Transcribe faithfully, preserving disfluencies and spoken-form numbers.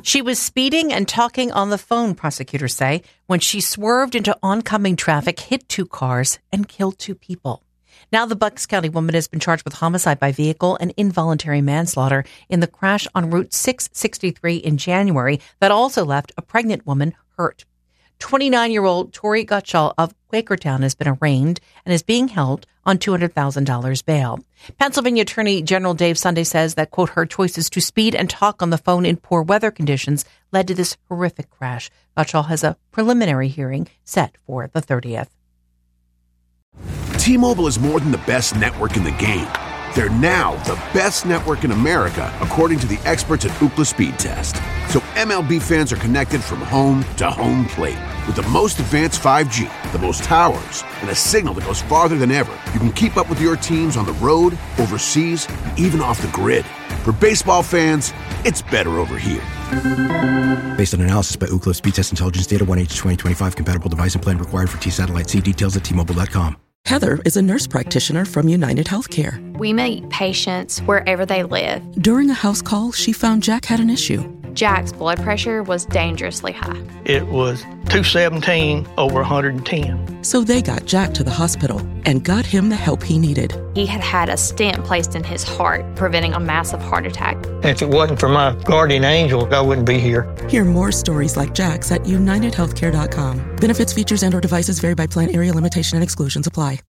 She was speeding and talking on the phone, prosecutors say, when she swerved into oncoming traffic, hit two cars, and killed two people. Now the Bucks County woman has been charged with homicide by vehicle and involuntary manslaughter in the crash on Route six sixty-three in January that also left a pregnant woman hurt. twenty-nine-year-old Tori Gottschall of Quakertown has been arraigned and is being held on two hundred thousand dollars bail. Pennsylvania Attorney General Dave Sunday says that, quote, her choices to speed and talk on the phone in poor weather conditions led to this horrific crash. Gottschall has a preliminary hearing set for the thirtieth. T-Mobile is more than the best network in the game. They're now the best network in America, according to the experts at Ookla Speed Test. So M L B fans are connected from home to home plate. With the most advanced five G, the most towers, and a signal that goes farther than ever, you can keep up with your teams on the road, overseas, and even off the grid. For baseball fans, it's better over here. Based on analysis by Ookla Speed Test Intelligence Data, one H twenty twenty-five compatible device and plan required for T-Satellite. See details at T Mobile dot com. Heather is a nurse practitioner from United Healthcare. We meet patients wherever they live. During a house call, she found Jack had an issue. Jack's blood pressure was dangerously high. It was two seventeen over one hundred ten. So they got Jack to the hospital and got him the help he needed. He had had a stent placed in his heart, preventing a massive heart attack. If it wasn't for my guardian angel, I wouldn't be here. Hear more stories like Jack's at united healthcare dot com. Benefits, features, and or devices vary by plan, area, limitation, and exclusions apply.